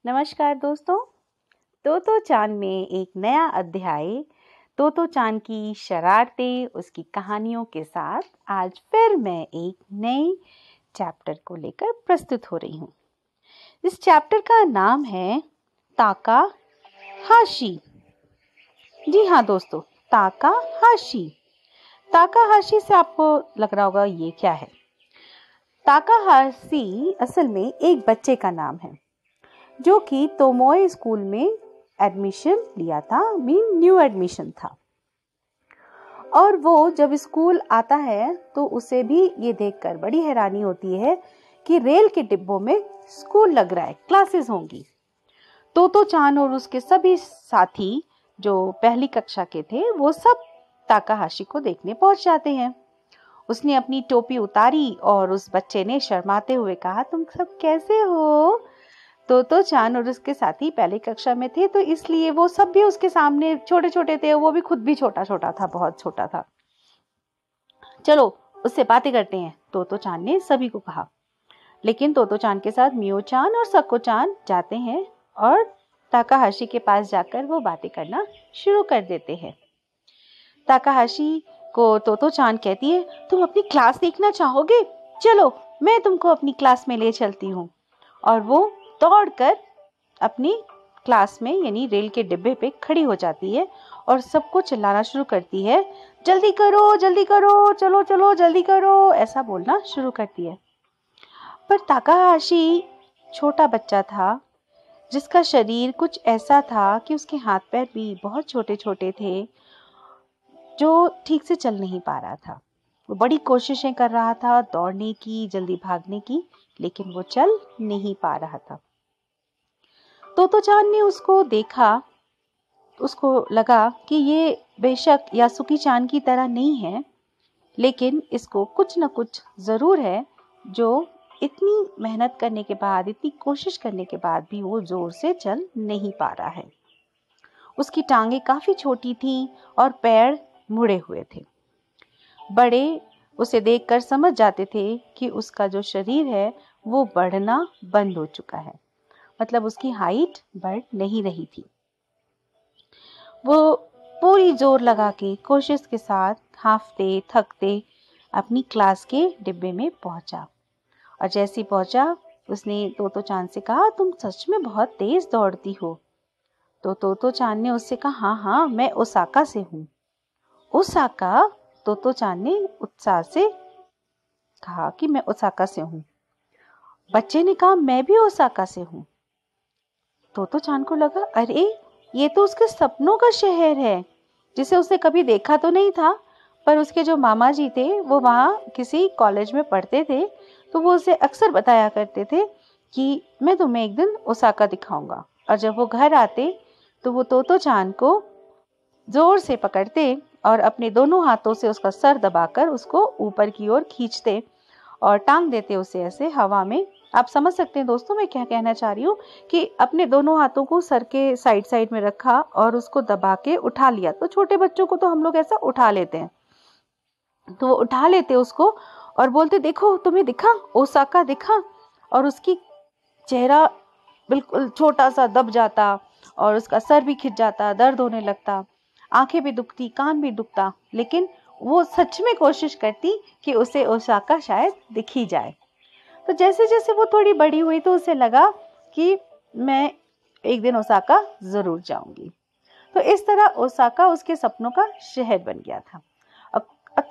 नमस्कार दोस्तों। तोतो चान में एक नया अध्याय तोतो चान की शरारतें, उसकी कहानियों के साथ आज फिर मैं एक नए चैप्टर को लेकर प्रस्तुत हो रही हूँ। इस चैप्टर का नाम है ताका हाशी। जी हाँ दोस्तों, ताका हाशी। ताका हाशी से आपको लग रहा होगा ये क्या है। ताका हाशी असल में एक बच्चे का नाम है जो कि तोमोए स्कूल में एडमिशन लिया था, न्यू एडमिशन था। और वो जब स्कूल आता है तो उसे भी ये देखकर बड़ी हैरानी होती है कि रेल के डिब्बों में स्कूल लग रहा है, क्लासेस होंगी। तोतो चान और उसके सभी साथी जो पहली कक्षा के थे वो सब ताकाहाशी को देखने पहुंच जाते हैं। उसने अपनी टोपी उतारी और उस बच्चे ने शर्माते हुए कहा, तुम सब कैसे हो? तोतो चान और उसके साथी पहली कक्षा में थे तो इसलिए वो सब भी उसके सामने छोटे छोटे थे। वो भी खुद भी छोटा छोटा था, बहुत छोटा था। चलो उससे बातें करते हैं, तोतो चान ने सभी को कहा। लेकिन तोतो चान के साथ मियो चान और सको चान जाते हैं और ताकाहाशी के पास जाकर वो बातें करना शुरू कर देते हैं। ताकाहाशी को तोतो चान कहती है, तुम अपनी क्लास देखना चाहोगे? चलो मैं तुमको अपनी क्लास में ले चलती हूँ। और वो दौड़कर अपनी क्लास में यानी रेल के डिब्बे पे खड़ी हो जाती है और सबको चिल्लाना शुरू करती है, जल्दी करो, चलो चलो जल्दी करो, ऐसा बोलना शुरू करती है। पर ताकाहाशी छोटा बच्चा था जिसका शरीर कुछ ऐसा था कि उसके हाथ पैर भी बहुत छोटे छोटे थे, जो ठीक से चल नहीं पा रहा था। वो बड़ी कोशिशें कर रहा था दौड़ने की, जल्दी भागने की, लेकिन वो चल नहीं पा रहा था। तोतो चान ने उसको देखा, उसको लगा कि ये बेशक यासुकी चान की तरह नहीं है, लेकिन इसको कुछ न कुछ जरूर है जो इतनी मेहनत करने के बाद, इतनी कोशिश करने के बाद भी वो जोर से चल नहीं पा रहा है। उसकी टांगे काफी छोटी थी और पैर मुड़े हुए थे। बड़े उसे देखकर समझ जाते थे कि उसका जो शरीर है वो बढ़ना बंद हो चुका है, मतलब उसकी हाइट बढ़ नहीं रही थी। वो पूरी जोर लगा के कोशिश के साथ हांफते थकते अपनी क्लास के डिब्बे में पहुंचा। और जैसे ही पहुंचा उसने तोतो चान से कहा, तुम सच में बहुत तेज दौड़ती हो। तो तोतो चान ने उससे कहा, हाँ हाँ मैं ओसाका से हूँ। ओसाका? तोतो चान ने उत्साह से कहा कि मैं ओसाका से हूँ। बच्चे ने कहा, मैं भी ओसाका से हूँ। तोतो चान को लगा, अरे ये तो उसके सपनों का शहर है जिसे उसने कभी देखा तो नहीं था। पर उसके जो मामा जी थे वो वहाँ किसी कॉलेज में पढ़ते थे, तो वो उसे अक्सर बताया करते थे कि मैं तुम्हें एक दिन ओसाका दिखाऊंगा। और जब वो घर आते तो वो तोतो चान को जोर से पकड़ते और अपने दोनों हाथों से उसका सर दबाकर उसको ऊपर की ओर खींचते और टांग देते उसे ऐसे हवा में। आप समझ सकते हैं दोस्तों मैं क्या कहना चाह रही हूँ, कि अपने दोनों हाथों को सर के साइड साइड में रखा और उसको दबा के उठा लिया। तो छोटे बच्चों को तो हम लोग ऐसा उठा लेते हैं, तो वो उठा लेते उसको और बोलते, देखो तुम्हें दिखा, ओसाका दिखा। और उसकी चेहरा बिल्कुल छोटा सा दब जाता और उसका सर भी खिंच जाता, दर्द होने लगता, आंखें भी दुखती, कान भी दुखता, लेकिन वो सच में कोशिश करती कि उसे ओसाका शायद दिख ही जाए। तो जैसे जैसे वो थोड़ी बड़ी हुई तो उसे लगा कि मैं एक दिन ओसाका जरूर जाऊंगी। तो इस तरह ओसाका उसके सपनों का शहर बन गया था। अब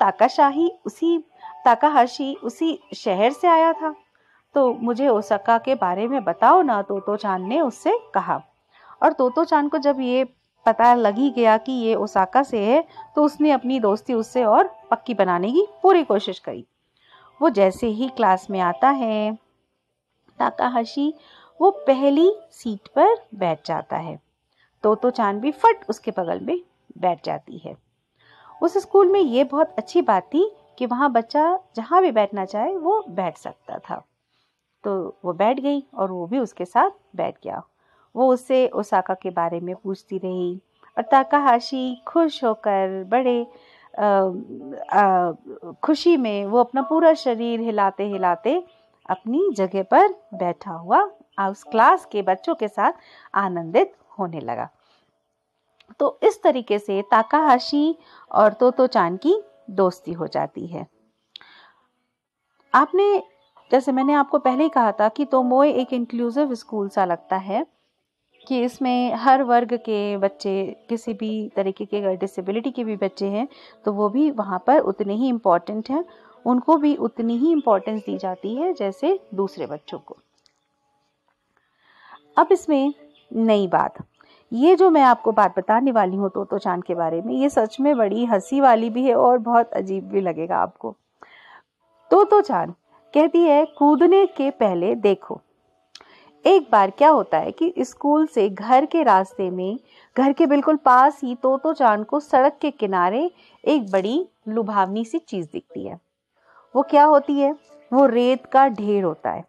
ताकाहाशी उसी शहर से आया था, तो मुझे ओसाका के बारे में बताओ ना, तोतो चान ने उससे कहा। और तोतो चान को जब ये पता लगी गया कि ये ओसाका से है तो उसने अपनी दोस्ती उससे और पक्की बनाने की पूरी कोशिश करी। वो जैसे ही क्लास में आता है ताकाहाशी वो पहली सीट पर बैठ जाता है। तोतो चान भी फट उसके बगल में बैठ जाती है। उस स्कूल में ये बहुत अच्छी बात थी कि वहाँ बच्चा जहाँ भी बैठना चाहे वो बैठ सकता था। तो वो बैठ गई और वो भी उसके साथ बैठ गया। वो उससे ओसाका के बारे में पूछती रही और ताकाहाशी खुश होकर बड़े खुशी में वो अपना पूरा शरीर हिलाते हिलाते अपनी जगह पर बैठा हुआ उस क्लास के बच्चों के साथ आनंदित होने लगा। तो इस तरीके से ताकाहाशी और तोतो चान की दोस्ती हो जाती है। आपने, जैसे मैंने आपको पहले ही कहा था कि तोमोए एक इंक्लूसिव स्कूल सा लगता है कि इसमें हर वर्ग के बच्चे, किसी भी तरीके के अगर डिसेबिलिटी के भी बच्चे हैं तो वो भी वहाँ पर उतने ही इम्पोर्टेंट हैं, उनको भी उतनी ही इम्पोर्टेंस दी जाती है जैसे दूसरे बच्चों को। अब इसमें नई बात, ये जो मैं आपको बात बताने वाली हूँ तोतो चान के बारे में, ये सच में बड़ी हंसी वाली भी है और बहुत अजीब भी लगेगा आपको। तोतो चान कहती है, कूदने के पहले देखो। एक बार क्या होता है कि स्कूल से घर के रास्ते में, घर के बिल्कुल पास ही तोतो चान को सड़क के किनारे एक बड़ी लुभावनी सी चीज दिखती है। वो क्या होती है? वो रेत का ढेर होता है।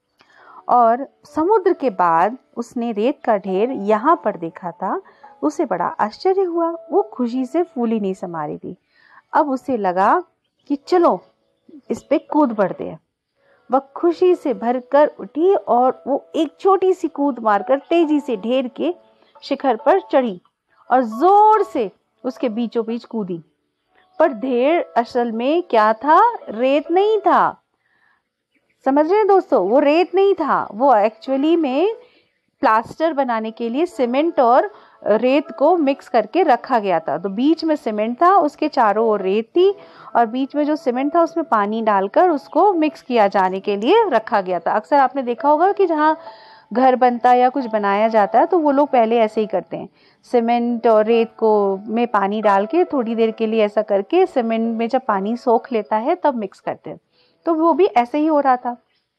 और समुद्र के बाद उसने रेत का ढेर यहाँ पर देखा था। उसे बड़ा आश्चर्य हुआ, वो खुशी से फूली नहीं समा रही थी। अब उसे लगा कि चलो इस पे कूद पड़ते हैं। वह खुशी से भरकर उठी और वो एक छोटी सी कूद मारकर तेजी से ढेर के शिखर पर चढ़ी और जोर से उसके बीचों बीच कूदी। पर ढेर असल में क्या था? रेत नहीं था। समझ रहे हैं दोस्तों? वो रेत नहीं था, वो एक्चुअली में प्लास्टर बनाने के लिए सीमेंट और रेत को मिक्स करके रखा गया था। तो बीच में सीमेंट था, उसके चारों ओर रेत थी और बीच में जो सीमेंट था उसमें पानी डालकर उसको मिक्स किया जाने के लिए रखा गया था। अक्सर आपने देखा होगा कि जहाँ घर बनता है या कुछ बनाया जाता है तो वो लोग पहले ऐसे ही करते हैं, सीमेंट और रेत को में पानी डाल के थोड़ी देर के लिए ऐसा करके सीमेंट में जब पानी सोख लेता है तब मिक्स करते हैं। तो वो भी ऐसे ही हो रहा था।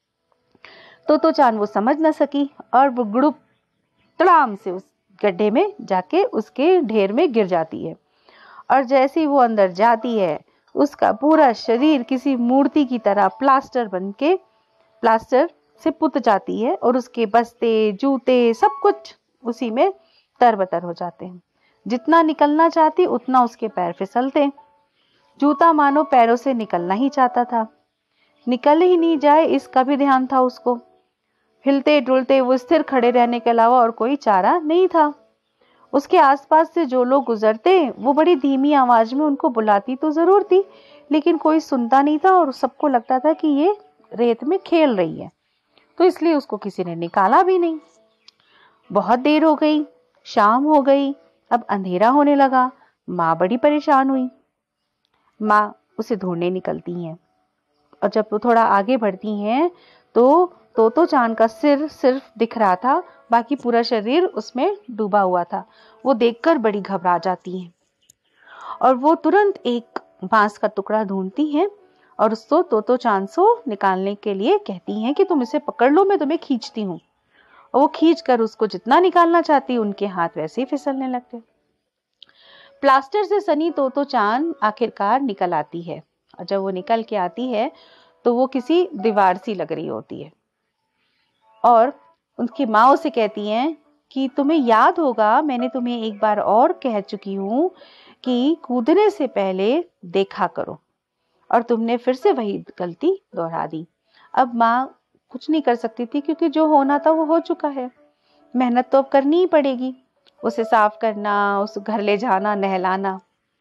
तो चान वो समझ न सकी और वो गुड़ुप तड़ाम से उस गड्ढे में जाके उसके ढेर में गिर जाती है। और जैसे ही वो अंदर जाती है उसका पूरा शरीर किसी मूर्ति की तरह प्लास्टर बनके प्लास्टर से पुत जाती है और उसके बस्ते, जूते, सब कुछ उसी में तरबतर हो जाते हैं। जितना निकलना चाहती उतना उसके पैर फिसलते। जूता मानो पैरों से निकलना ही चाहता था, निकल ही नहीं जाए इसका भी ध्यान था उसको। हिलते डुलते वो स्थिर खड़े रहने के अलावा और कोई चारा नहीं था। उसके आसपास से जो लोग गुजरते वो बड़ी धीमी आवाज में उनको बुलाती तो जरूर थी, लेकिन कोई सुनता नहीं था और सबको लगता था कि ये रेत में खेल रही है, तो इसलिए उसको किसी ने निकाला भी नहीं। बहुत देर हो गई, शाम हो गई, अब अंधेरा होने लगा। माँ बड़ी परेशान हुई। माँ उसे ढूंढने निकलती हैं और जब वो थोड़ा आगे बढ़ती हैं तो तोतो चान का सिर सिर्फ दिख रहा था, बाकी पूरा शरीर उसमें डूबा हुआ था। वो देखकर बड़ी घबरा जाती हैं और वो तुरंत एक बांस का टुकड़ा ढूंढती हैं और उसको तोतो चान से निकालने के लिए कहती हैं कि तुम इसे पकड़ लो, मैं तुम्हें खींचती हूँ। और वो खींच कर उसको जितना निकालना चाहती, उनके हाथ वैसे ही फिसलने लगते। प्लास्टर से सनी तोतो चान आखिरकार निकल आती है और जब वो निकल के आती है तो वो किसी दीवार सी लग रही होती है और उनकी माँ उसे कहती हैं कि तुम्हें याद होगा मैंने तुम्हें एक बार और कह चुकी हूँ कि कूदने से पहले देखा करो, और तुमने फिर से वही गलती दोहरा दी। अब माँ कुछ नहीं कर सकती थी क्योंकि जो होना था वो हो चुका है। मेहनत तो अब करनी ही पड़ेगी, उसे साफ करना, उस घर ले जाना, नहलाना।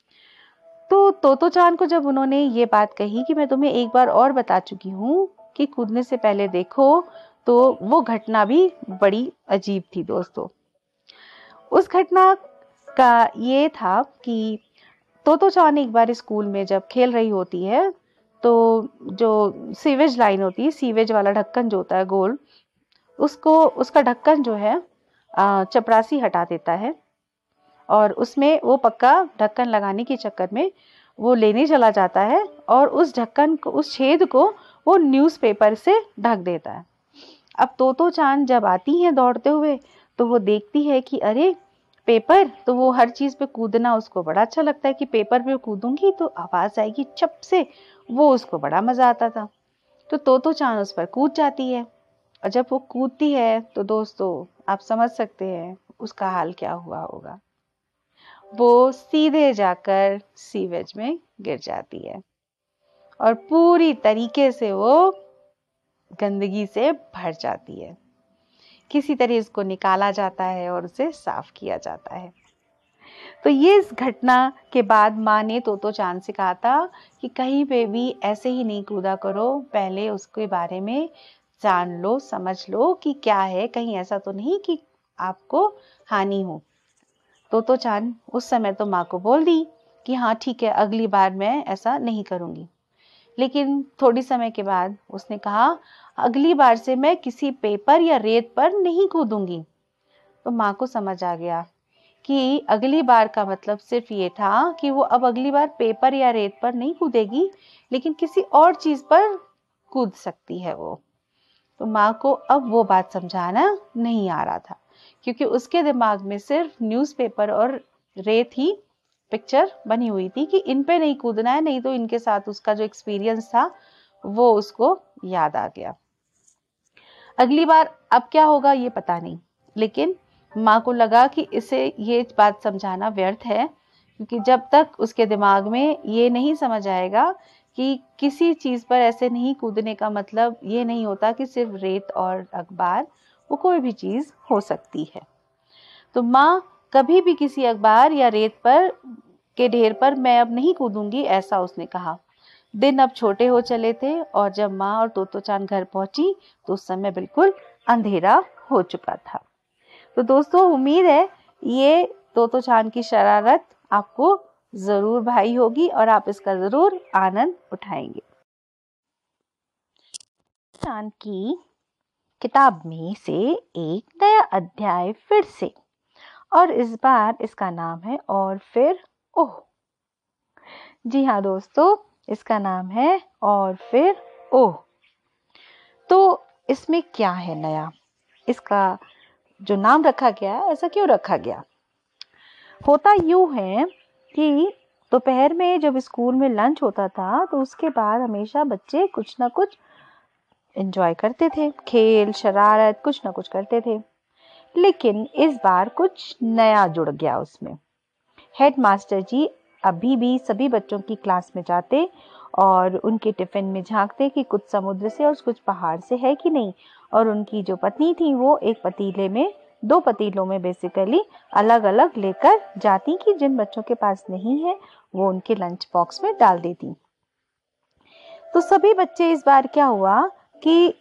तो तोतो चान को जब उन्होंने ये बात कही कि मैं तुम्हें एक बार और बता चुकी हूँ कि कूदने से पहले देखो, तो वो घटना भी बड़ी अजीब थी दोस्तों। उस घटना का ये था कि तोतो चान एक बार स्कूल में जब खेल रही होती है तो जो सीवेज लाइन होती है, सीवेज वाला ढक्कन जो होता है गोल, उसका ढक्कन जो है चपरासी हटा देता है और उसमें वो पक्का ढक्कन लगाने के चक्कर में वो लेने चला जाता है और उस ढक्कन को, उस छेद को वो न्यूज़पेपर से ढक देता है। अब तोतो चान जब आती है दौड़ते हुए तो वो देखती है कि अरे पेपर, तो वो हर चीज पे कूदना उसको बड़ा अच्छा लगता है कि पेपर पे कूदूंगी तो आवाज आएगी चप से, वो उसको बड़ा मजा आता था। तो तोतो चान उस पर कूद जाती है और जब वो कूदती है तो दोस्तों आप समझ सकते हैं उसका हाल क्या हुआ होगा। वो सीधे जाकर सीवेज में गिर जाती है और पूरी तरीके से वो गंदगी से भर जाती है। किसी तरह उसको निकाला जाता है और उसे साफ किया जाता है। तो ये इस घटना के बाद माँ ने तोतो चान से कहा था कि कहीं पे भी ऐसे ही नहीं कूदा करो, पहले उसके बारे में जान लो, समझ लो कि क्या है, कहीं ऐसा तो नहीं कि आपको हानि हो। तोतो चान उस समय तो माँ को बोल दी कि हाँ ठीक है, अगली बार मैं ऐसा नहीं करूँगी। लेकिन थोड़ी समय के बाद उसने कहा अगली बार से मैं किसी पेपर या रेत पर नहीं कूदूंगी। तो माँ को समझ आ गया कि अगली बार का मतलब सिर्फ ये था कि वो अब अगली बार पेपर या रेत पर नहीं कूदेगी, लेकिन किसी और चीज पर कूद सकती है वो। तो माँ को अब वो बात समझाना नहीं आ रहा था, क्योंकि उसके दिमाग में सिर्फ न्यूज़पेपर और रेत ही पिक्चर बनी हुई थी कि इन पे नहीं कूदना है, नहीं तो इनके साथ उसका जो एक्सपीरियंस था वो उसको याद आ गया। अगली बार अब क्या होगा ये पता नहीं, लेकिन माँ को लगा कि इसे ये बात समझाना व्यर्थ है, क्योंकि जब तक उसके दिमाग में ये नहीं समझ आएगा कि किसी चीज पर ऐसे नहीं कूदने का मतलब ये नहीं होता कि सिर्फ रेत और अखबार, वो कोई भी चीज हो सकती है। तो माँ कभी भी किसी अखबार या रेत पर के ढेर पर मैं अब नहीं कूदूंगी, ऐसा उसने कहा। दिन अब छोटे हो चले थे और जब माँ और तोतो चान घर पहुंची तो उस समय बिल्कुल अंधेरा हो चुका था। तो दोस्तों, उम्मीद है ये तोतो चान की शरारत आपको जरूर भाई होगी और आप इसका जरूर आनंद उठाएंगे। चान की किताब में से एक नया अध्याय फिर से, और इस बार इसका नाम है और फिर ओह। जी हाँ दोस्तों, इसका नाम है और फिर ओह। तो इसमें क्या है नया, इसका जो नाम रखा गया है ऐसा क्यों रखा गया? होता यूं है कि दोपहर में जब स्कूल में लंच होता था तो उसके बाद हमेशा बच्चे कुछ ना कुछ एंजॉय करते थे, खेल शरारत कुछ ना कुछ करते थे। लेकिन इस बार कुछ नया जुड़ गया उसमें। हेडमास्टर जी अभी भी सभी बच्चों की क्लास में जाते और उनके टिफिन में झांकते कि कुछ समुद्र से और कुछ पहाड़ से है कि नहीं, और उनकी जो पत्नी थी वो एक पतीले में, दो पतीलों में बेसिकली अलग अलग लेकर जाती कि जिन बच्चों के पास नहीं है वो उनके लंच बॉक्स में डाल देती। तो सभी बच्चे, इस बार क्या हुआ कि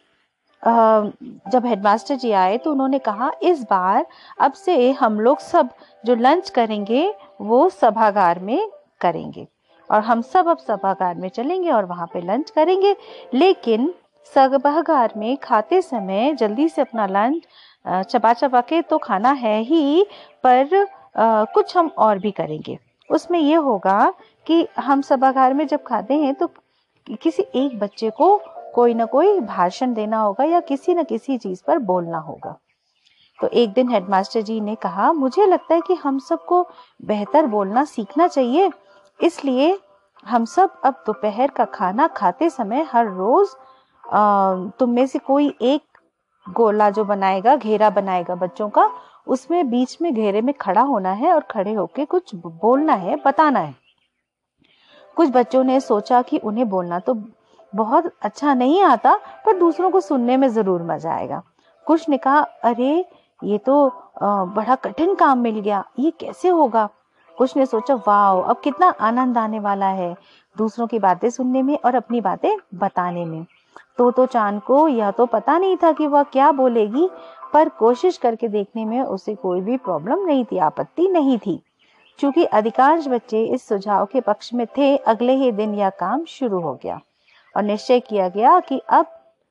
जब हेडमास्टर जी आए तो उन्होंने कहा इस बार अब से हम लोग सब जो लंच करेंगे वो सभागार में करेंगे, और हम सब अब सभागार में चलेंगे और वहां पे लंच करेंगे। लेकिन सभागार में खाते समय जल्दी से अपना लंच चबा चबा के तो खाना है ही, पर कुछ हम और भी करेंगे। उसमें ये होगा कि हम सभागार में जब खाते हैं तो किसी एक बच्चे को कोई ना कोई भाषण देना होगा या किसी न किसी चीज पर बोलना होगा। तो एक दिन हेडमास्टर जी ने कहा मुझे लगता है कि हम सबको बेहतर बोलना सीखना चाहिए, इसलिए हम सब अब दोपहर का खाना खाते समय हर रोज तुम में से कोई एक गोला जो बनाएगा, घेरा बनाएगा बच्चों का, उसमें बीच में घेरे में खड़ा होना है और खड़े होके कुछ बोलना है, बताना है। कुछ बच्चों ने सोचा कि उन्हें बोलना तो बहुत अच्छा नहीं आता, पर दूसरों को सुनने में जरूर मजा आएगा। कुछ ने कहा अरे ये तो बड़ा कठिन काम मिल गया, ये कैसे होगा? कुछ ने सोचा वाह, अब कितना आनंद आने वाला है दूसरों की बातें सुनने में और अपनी बातें बताने में। तो चान को यह तो पता नहीं था कि वह क्या बोलेगी, पर कोशिश करके देखने में उसे कोई भी प्रॉब्लम नहीं थी, आपत्ति नहीं थी। चूंकि अधिकांश बच्चे इस सुझाव के पक्ष में थे, अगले ही दिन यह काम शुरू हो गया और निश्चय किया गया कि अब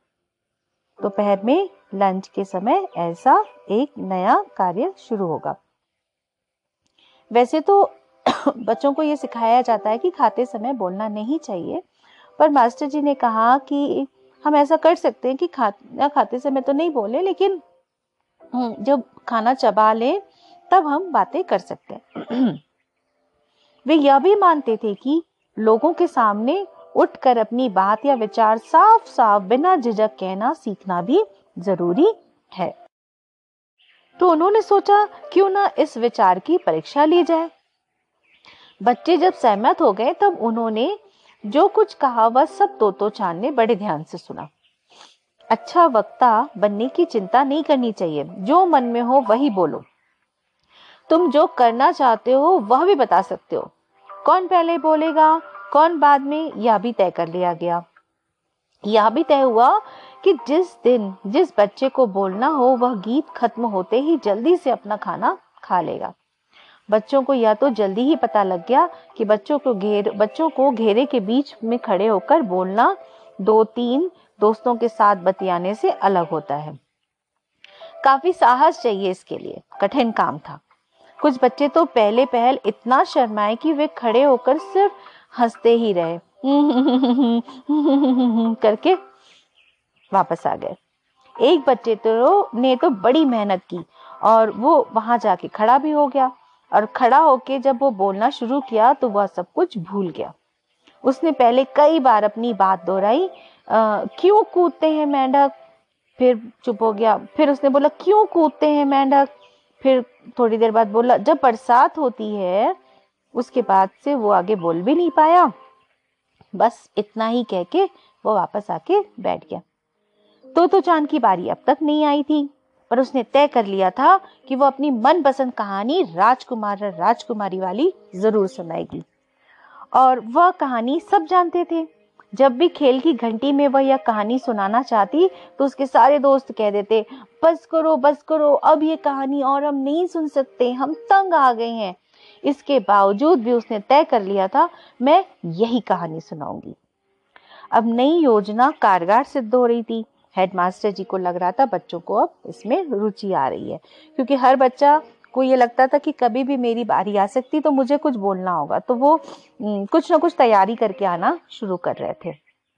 दोपहर में लंच के समय ऐसा एक नया कार्य शुरू होगा। वैसे तो बच्चों को यह सिखाया जाता है कि खाते समय बोलना नहीं चाहिए, पर मास्टर जी ने कहा कि हम ऐसा कर सकते हैं कि खाते समय तो नहीं बोले, लेकिन जब खाना चबा ले तब हम बातें कर सकते हैं। वे यह भी मानते थे कि लोगों के सामने उठकर अपनी बात या विचार साफ साफ बिना झिझक कहना सीखना भी जरूरी है। तो उन्होंने सोचा क्यों ना इस विचार की परीक्षा ली जाए। बच्चे जब सहमत हो गए तब उन्होंने जो कुछ कहा वह सब तोतो चान ने बड़े ध्यान से सुना। अच्छा वक्ता बनने की चिंता नहीं करनी चाहिए, जो मन में हो वही बोलो। तुम जो करना चाहते हो वह भी बता सकते हो। कौन पहले बोलेगा, कौन बाद में, यह भी तय कर लिया गया। यह भी तय हुआ कि जिस दिन जिस बच्चे को बोलना हो वह गीत खत्म होते ही जल्दी से अपना खाना खा लेगा। बच्चों को यह तो जल्दी ही पता लग गया कि बच्चों को घेरे के बीच में खड़े होकर बोलना 2-3 दोस्तों के साथ बतियाने से अलग होता है। काफी साहस चाहिए इसके लिए, कठिन काम था। कुछ बच्चे तो पहले पहल इतना शर्माए कि वे खड़े होकर सिर्फ हंसते ही रहे करके वापस आ गए। एक बच्चे ने तो बड़ी मेहनत की और वो वहां जाके खड़ा भी हो गया, और खड़ा होके जब वो बोलना शुरू किया तो वह सब कुछ भूल गया। उसने पहले कई बार अपनी बात दोहराई, क्यों कूदते हैं मेंढक। फिर चुप हो गया। फिर उसने बोला, क्यों कूदते हैं मेंढक। फिर थोड़ी देर बाद बोला, जब बरसात होती है। उसके बाद से वो आगे बोल भी नहीं पाया। बस इतना ही कह के वो वापस आके बैठ गया। तो चांद की बारी अब तक नहीं आई थी, पर उसने तय कर लिया था कि वो अपनी मनपसंद कहानी राजकुमार और राजकुमारी वाली जरूर सुनाएगी। और वह कहानी सब जानते थे। जब भी खेल की घंटी में वह यह कहानी सुनाना चाहती तो उसके सारे दोस्त कह देते, बस करो, अब ये कहानी और हम नहीं सुन सकते, हम तंग आ गए हैं। इसके बावजूद भी उसने तय कर लिया था, मैं यही कहानी सुनाऊंगी। अब नई योजना कारगर सिद्ध हो रही थी। हेडमास्टर जी को लग रहा था बच्चों को अब इसमें रुचि आ रही है, क्योंकि हर बच्चा को ये लगता था कि कभी भी मेरी बारी आ सकती तो मुझे कुछ बोलना होगा, तो वो कुछ ना कुछ तैयारी करके आना शुरू कर रहे थे।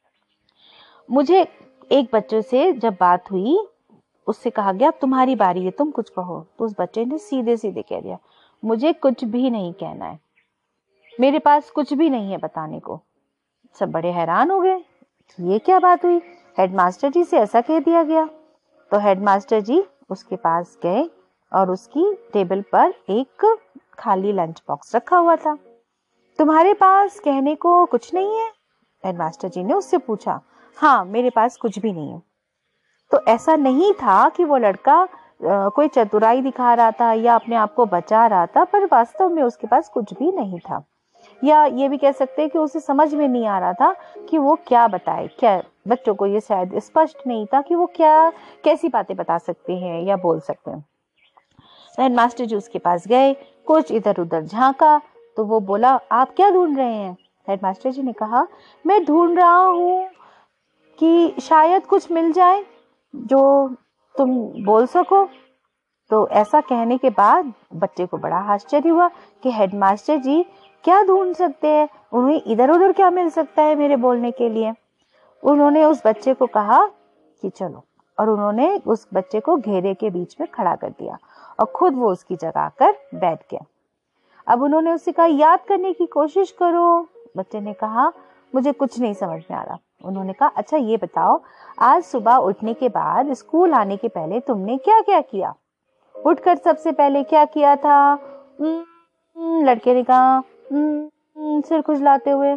मुझे एक बच्चे से जब बात हुई, उससे कहा गया, तुम्हारी बारी है, तुम कुछ कहो। तो उस बच्चे ने सीधे सीधे कह दिया, मुझे कुछ भी नहीं कहना है, मेरे पास कुछ भी नहीं है बताने को। सब बड़े हैरान हो गए, ये क्या बात हुई, हेडमास्टर जी से ऐसा कह दिया गया। तो हेडमास्टर जी उसके पास गए और उसकी टेबल पर एक खाली लंच बॉक्स रखा हुआ था। तुम्हारे पास कहने को कुछ नहीं है? हेडमास्टर जी ने उससे पूछा। हाँ, मेरे पास कुछ भी नहीं है। तो ऐसा नहीं था कि वो लड़का कोई चतुराई दिखा रहा था या अपने आप को बचा रहा था, पर वास्तव में उसके पास कुछ भी नहीं था। या ये भी कह सकते हैं कि उसे समझ में नहीं आ रहा था कि वो क्या बताए। क्या बच्चों को ये शायद स्पष्ट नहीं था कि वो कैसी बातें बता सकते हैं या बोल सकते हैं। हेडमास्टर जी उसके पास गए, कुछ इधर उधर झांका तो वो बोला, आप क्या ढूंढ रहे हैं? हेडमास्टर जी ने कहा, मैं ढूंढ रहा हूँ कि शायद कुछ मिल जाए जो तुम बोल सको। तो ऐसा कहने के बाद बच्चे को बड़ा आश्चर्य हुआ कि हेडमास्टर जी क्या ढूंढ सकते हैं, उन्हें इधर उधर क्या मिल सकता है मेरे बोलने के लिए। उन्होंने उस बच्चे को कहा कि चलो, और उन्होंने उस बच्चे को घेरे के बीच में खड़ा कर दिया और खुद वो उसकी जगह आकर बैठ गया। अब उन्होंने उससे कहा, याद करने की कोशिश करो। बच्चे ने कहा, मुझे कुछ नहीं समझ में आ रहा। उन्होंने कहा, अच्छा ये बताओ, आज सुबह उठने के बाद स्कूल आने के पहले तुमने क्या क्या किया? उठकर सबसे पहले क्या किया था? लड़के ने कहा, सिर खुजलाते हुए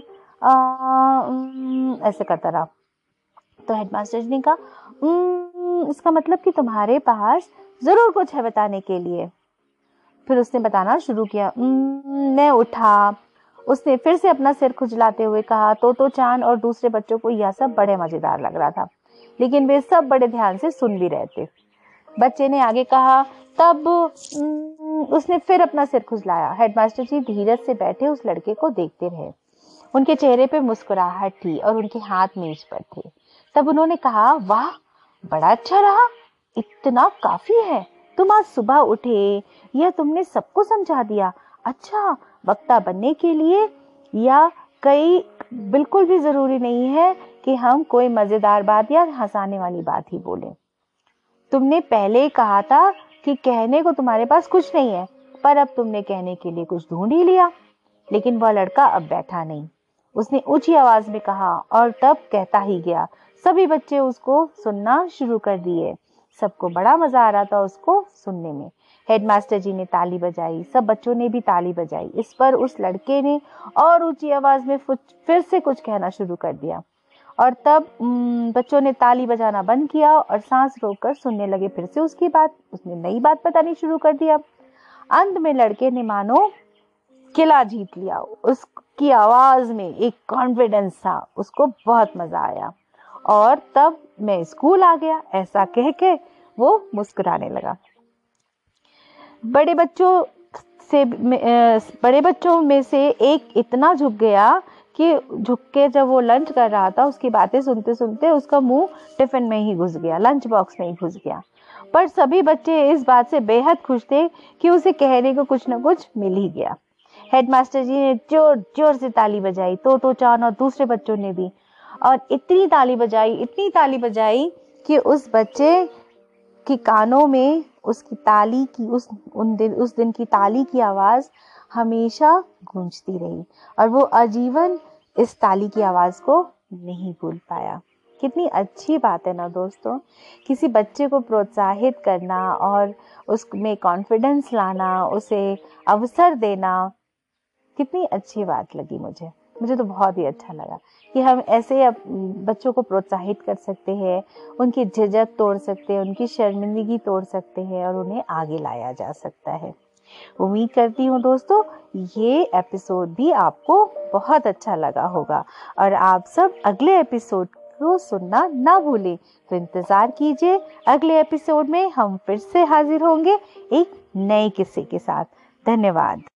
ऐसे करता रहा। तो हेडमास्टर जी ने कहा, इसका मतलब कि तुम्हारे पास जरूर कुछ है बताने के लिए। फिर उसने बताना शुरू किया, मैं उठा। उसने फिर से अपना सिर खुजलाते हुए कहा। तो चांद और दूसरे बच्चों को यह सब बड़े मजेदार लग रहा था, लेकिन वे सब बड़े ध्यान से सुन भी रहे थे। बच्चे ने आगे कहा, तब उसने फिर अपना सिर खुजलाया। हेडमास्टर जी धीरज से बैठे उस लड़के को देखते रहे। उनके चेहरे पे मुस्कुराहट थी और उनके हाथ मेज पर थे। तब उन्होंने कहा, वाह, बड़ा अच्छा रहा, इतना काफी है। तुम आज सुबह उठे, यह तुमने सबको समझा दिया। अच्छा, वक्ता बनने के लिए या कई बिल्कुल भी जरूरी नहीं है कि हम कोई मजेदार बात या हंसाने वाली बात ही बोलें। तुमने पहले कहा था कि कहने को तुम्हारे पास कुछ नहीं है, पर अब तुमने कहने के लिए कुछ ढूंढ ही लिया। लेकिन वह लड़का अब बैठा नहीं। उसने ऊंची आवाज में कहा और तब कहता ही गया। सभी बच्चे उसको सुनना शुरू कर दिए। सबको बड़ा मजा आ रहा था उसको सुनने में। हेडमास्टर जी ने ताली बजाई, सब बच्चों ने भी ताली बजाई। इस पर उस लड़के ने और ऊंची आवाज में फिर से कुछ कहना शुरू कर दिया और तब बच्चों ने ताली बजाना बंद किया और सांस रोककर सुनने लगे फिर से उसकी बात। उसने नई बात बतानी शुरू कर दिया। अंत में लड़के ने मानो किला जीत लिया। उसकी आवाज में एक कॉन्फिडेंस था, उसको बहुत मजा आया और तब मैं स्कूल आ गया, ऐसा कह के वो मुस्कुराने लगा। बड़े बच्चों में से एक इतना झुक गया कि झुक के जब वो लंच कर रहा था, उसकी बातें सुनते सुनते उसका मुंह टिफिन में ही घुस गया, लंच बॉक्स में ही घुस गया। पर सभी बच्चे इस बात से बेहद खुश थे कि उसे कहने को कुछ न कुछ मिल ही गया। हेडमास्टर जी ने जोर जोर से ताली बजाई, तो चान और दूसरे बच्चों ने भी, और इतनी ताली बजाई कि उस बच्चे के कानों में उसकी ताली की उस दिन की ताली की आवाज हमेशा गूंजती रही और वो आजीवन इस ताली की आवाज को नहीं भूल पाया। कितनी अच्छी बात है ना दोस्तों, किसी बच्चे को प्रोत्साहित करना और उसमें कॉन्फिडेंस लाना, उसे अवसर देना, कितनी अच्छी बात लगी मुझे तो बहुत ही अच्छा लगा कि हम ऐसे बच्चों को प्रोत्साहित कर सकते हैं, उनकी झिझक तोड़ सकते हैं, उनकी शर्मिंदगी तोड़ सकते हैं और उन्हें आगे लाया जा सकता है। उम्मीद करती हूँ दोस्तों ये एपिसोड भी आपको बहुत अच्छा लगा होगा और आप सब अगले एपिसोड को सुनना ना भूलें। तो इंतजार कीजिए, अगले एपिसोड में हम फिर से हाजिर होंगे एक नए किस्से के साथ। धन्यवाद।